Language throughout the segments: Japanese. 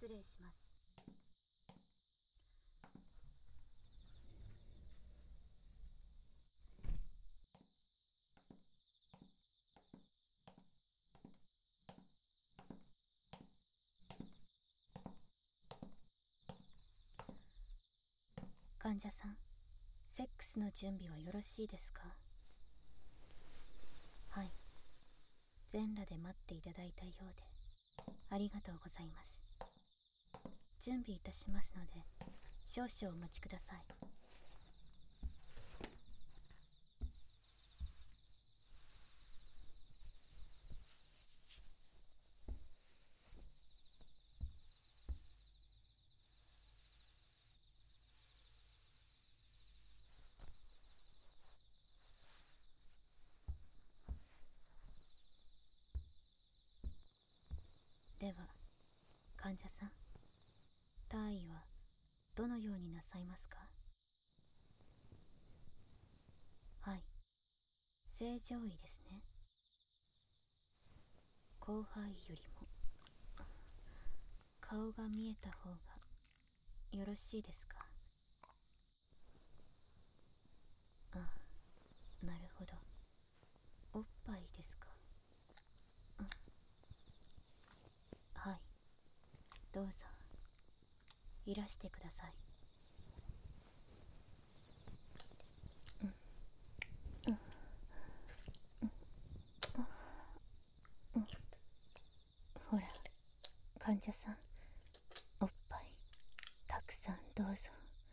失礼します。患者さん、セックスの準備はよろしいですか？はい。全裸で待っていただいたようで、ありがとうございます。準備いたしますので、少々お待ちください。では、患者さん、体位はどのようになさいますか？はい。正常位ですね。広範囲よりも顔が見えた方がよろしいですか？あ、なるほど。おっぱいですか？はい。どうぞいらしてください。ほら、患者さん、おっぱいたくさんどうぞ。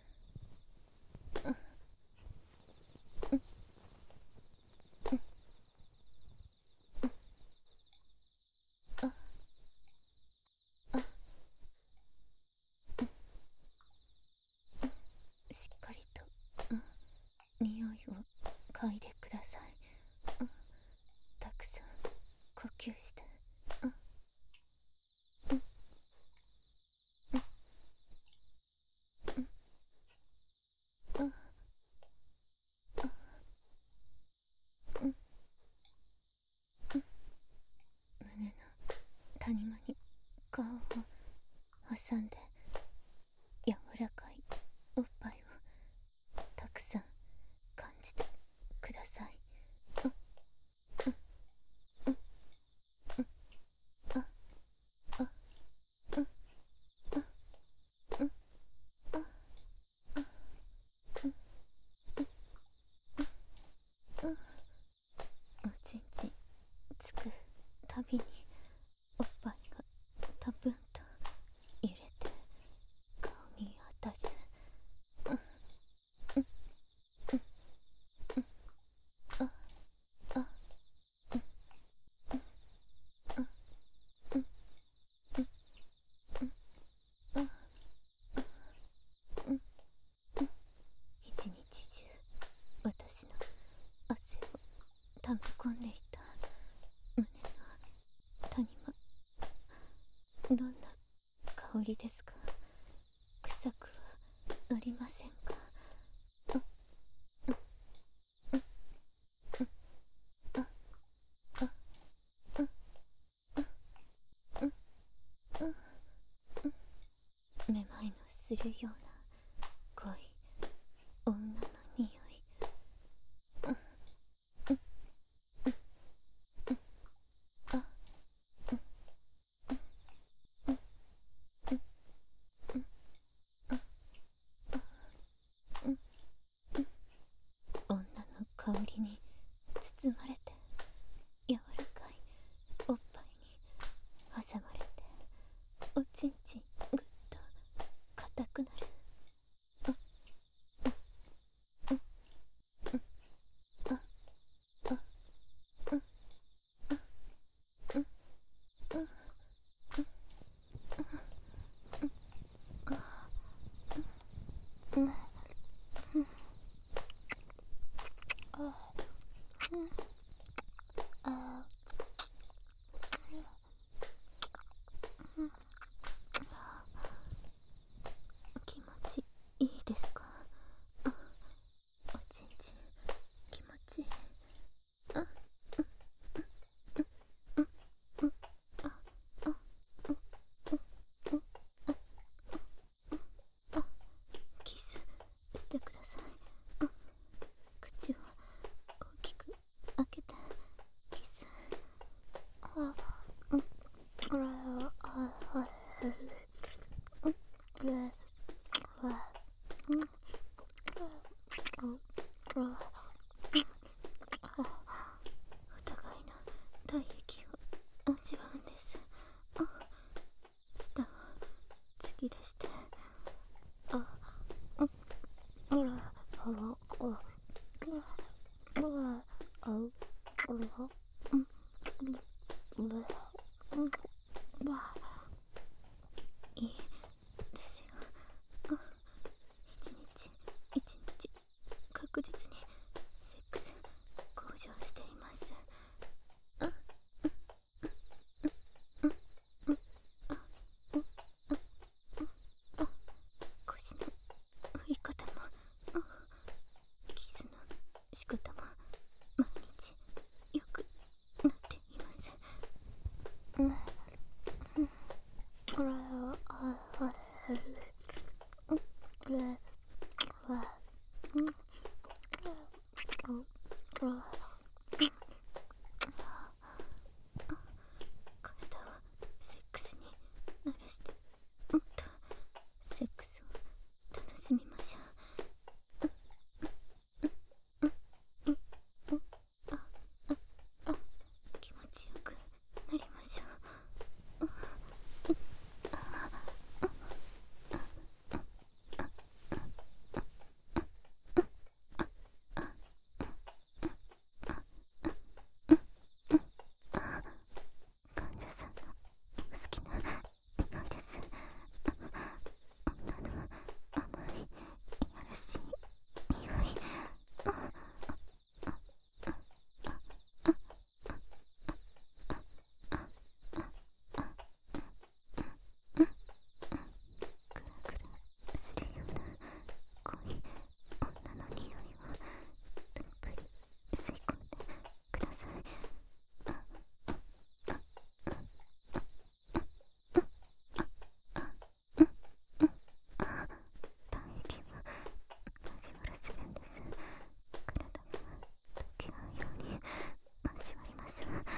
しっかりと、匂いを嗅いでください。たくさん呼吸して。胸の谷間に顔を挟んで、柔らかいおっぱいをたくさん感じてください。おちんちんつくたびにおっぱいがたぶんと揺れて顔に当たる。一日中私の汗を溜め込んでいた胸の谷間、どんな香りですか？臭くはありませんか？めまいのするような濃い女の匂い。女の香りに包まれて、柔らかいおっぱいに挟まれて、おちんちんぐっと硬くなる。 き出して、あ、う、うら、あら、あ、うら、うら、あ、うら、うん、うら、うん、わ、いいですよ。あ、一日一日確実にセックス向上しています。あ、うん、うん、あ、うん、あ、あ、腰の振り方も、あ、キスの仕方も毎日良くなっています。うん、うん、あら、あ、あ、うん、うん、うん、うん、体をセックスに慣らして、もっとセックスを楽しみましょう。うん、うん、あ、あ、あ、気持ちよくなりましょう。患者さんの好きな匂いです。女の甘いいやらしい匂い。クラクラするような濃い女の匂いをたっぷり吸い込んでください。体液を交わらせるんです。体が溶け合うように交わりましょう。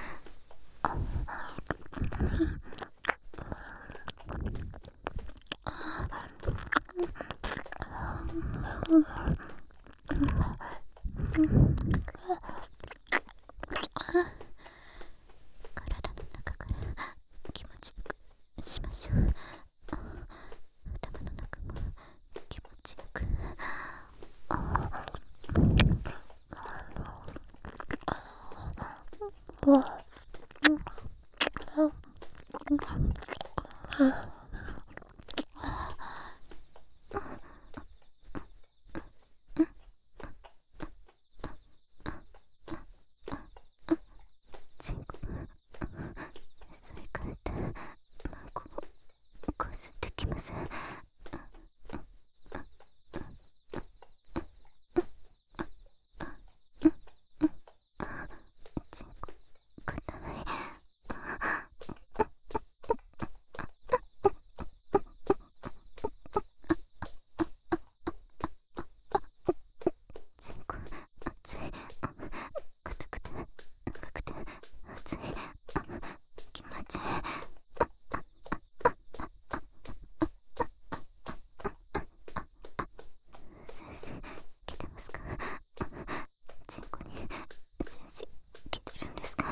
体の中から気持ちよくしましょう。頭の中も気持ちよく。チンコがそれからって孫をこすってきます。チンコ硬い。チンコ熱い。硬くて長くて熱い。気持ちいい。先生来てますか？チンコに先生来てるんですか？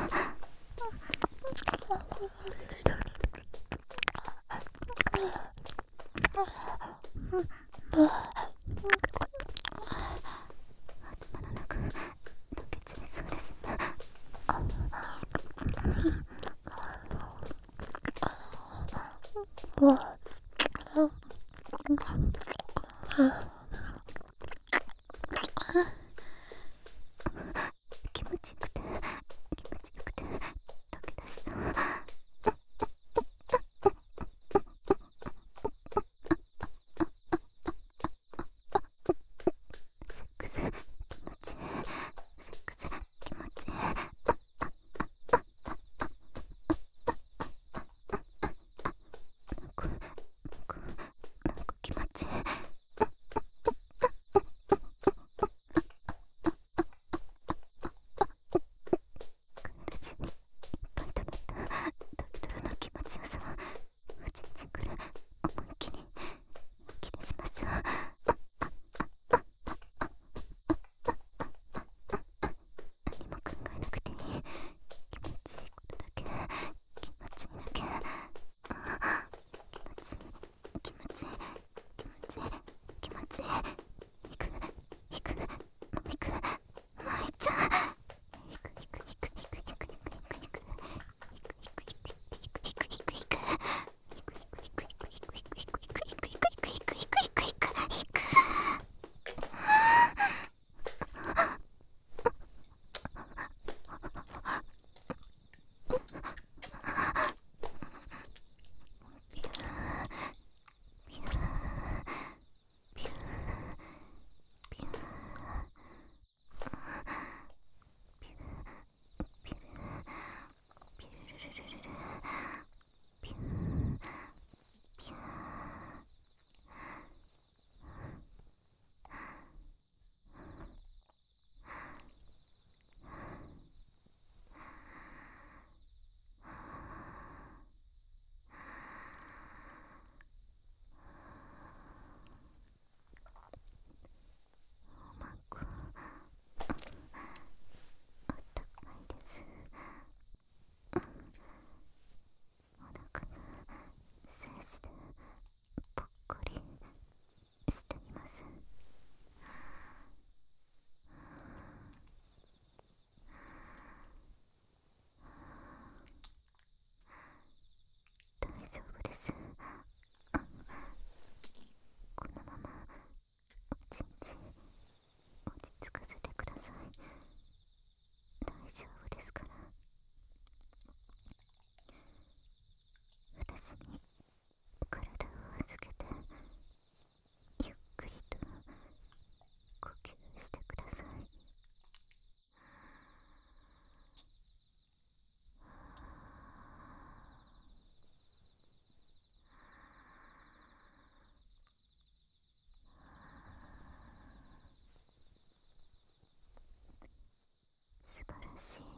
頭の中溶けちゃいそうですね。気持ちよくて気持ちよくて溶け出した。セックス気持ちいい。セックス気持ちいい。なんか気持ちいい。 身